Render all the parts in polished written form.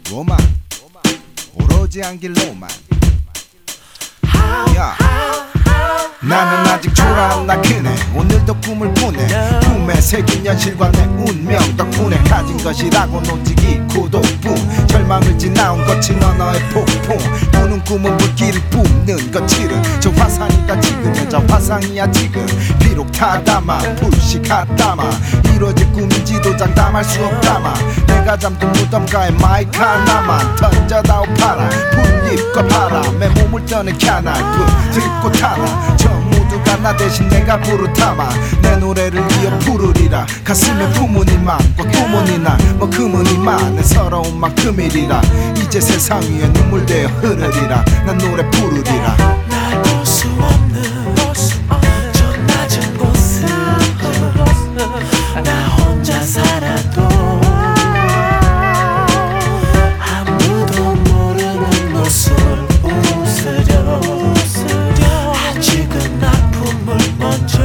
로만 오로지 안길로만 야 나는 아직 초라한 나 그네 오늘도 꿈을 꾸네 꿈에 새긴 현실과 내 운명 덕분에 가진 것이라고 논지기 고독뿐 절망을 지나온 거친 언어의 폭풍 꾸는 꿈은 물기를 뿜는 거칠은 저 화상이다 지금은 저 화상이야 지금 비록 타담아 불식하다마 이루어질 꿈인지도 장담할 수 없다마 내가 잠든 무덤가에 마이크 하나만 던져다오 파라 풀잎과 바람에 몸을 떠는 캬날뿐 듣고 타라 저 모두가 나 대신 내가 부르타마 내 노래를 이어 부르리라 가슴에 품은 희망과 꿈은 이나 뭐 금은 이만 내 서러운 만큼이리라 이제 세상 위에 눈물 되어 흐르리라 난 노래 부르리라 날 볼 수 없는 저 낮은 곳을 나 혼자 살아도 아무도 모르는 모습 웃으려 아직은 아픔을 먼저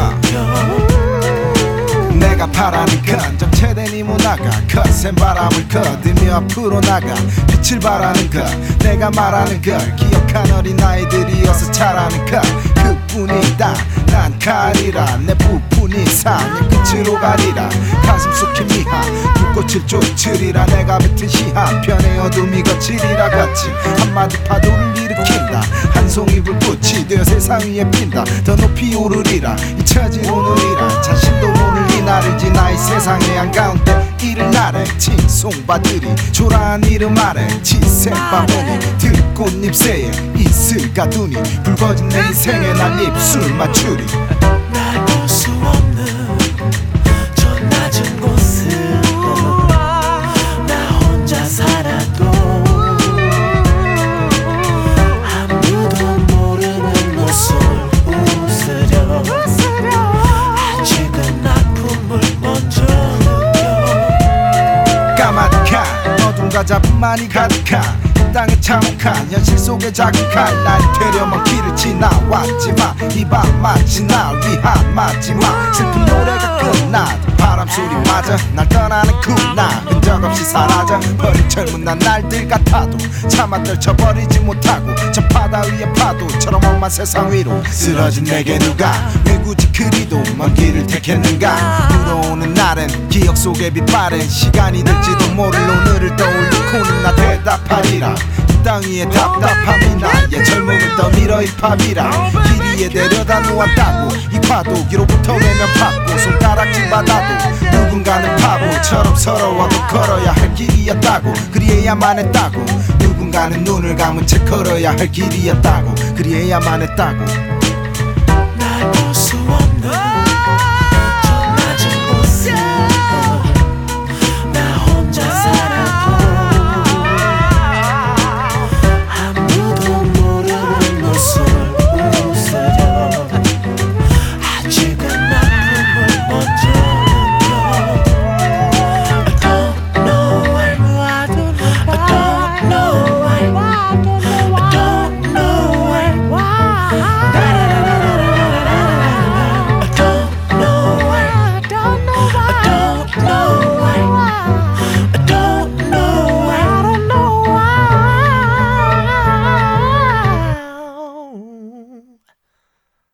내가 바라는 건 정체된 이 문화가 거센 바람을 거두며 앞으로 나가 빛을 바라는 것 내가 말하는 걸 기억한 어린아이들이 어서 자라는 것 그뿐이다 난 가리라 내 부푼 이상의 끝으로 가리라 가슴 속에 미한 불꽃을 쫓으리라 내가 뱉은 시 한편의 어둠이 거칠이라 같이 한마디 파도를 일으킨다 한 송이 불꽃이 되어 세상 위에 핀다 더 높이 오르리라 잊혀진 오늘이라 자신도 모를 이 나를 지나 이 세상의 한가운데 이를 나래 칭송받으리 초라한 이름 아래 지센 바보니 들꽃잎새에 이슬 가두니 붉어진 내 인생에 난 입술 맞추리 날 볼 수 없는 저 낮은 곳을 나 혼자 살아도 아무도 모르는 모습 웃으려 아직은 아픔을 먼저 느껴 까마득한 어둠과 잡음만이 가득한 땅의 참혹한 현실 속에 자극할 날 되려만 길을 지나왔지만 이 밤 마치 날 위한 마지막 슬픈 노래가 끝나 바람소리마저 날 떠나는 그날 흔적 없이 사라져 버린 젊은 난 날들 같아도 차마 떨쳐버리지 못하고 저 바다 위의 파도처럼 험한 세상 위로 쓰러진 내게 누가 왜 굳이 그리도 먼 길을 택했는가 들어오는 날엔 기억 속에 빛바랜 시간이 될지도 모를 오늘을 떠올리고는 나 대답하리라 이 땅 위에 답답함이 나의 젊음을 떠밀어 힙합이라 길 위에 데려다 놓았다고 이 과도기로부터 외면받고 손가락질 받아도 누군가는 바보처럼 서러워도 걸어야 할 길이었다고 그리해야만 했다고 누군가는 눈을 감은 채 걸어야 할 길이었다고 그리해야만 했다고